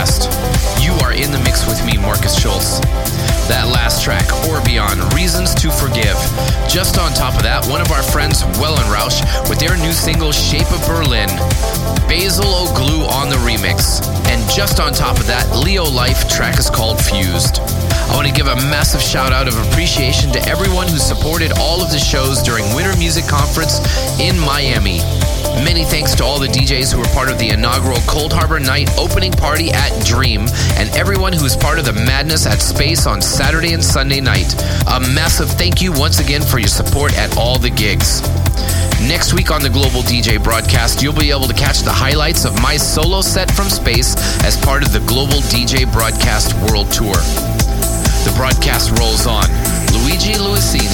Broadcast. You are in the mix with me, Marcus Schultz. That last track, Orbion, Reasons to Forgive. Just on top of that, one of our friends, Wellenrausch, with their new single, Shape of Berlin. Basil O'Glue on the remix. And just on top of that, Leo Life, track is called Fused. I want to give a massive shout out of appreciation to everyone who supported all of the shows during Winter Music Conference in Miami. Many thanks to all the DJs who were part of the inaugural Cold Harbor Night opening party at Dream, and everyone who was part of the madness at Space on Saturday and Sunday night. A massive thank you once again for your support at all the gigs. Next week on the Global DJ Broadcast, you'll be able to catch the highlights of my solo set from Space as part of the Global DJ Broadcast World Tour. The broadcast rolls on. Luigi Luisini.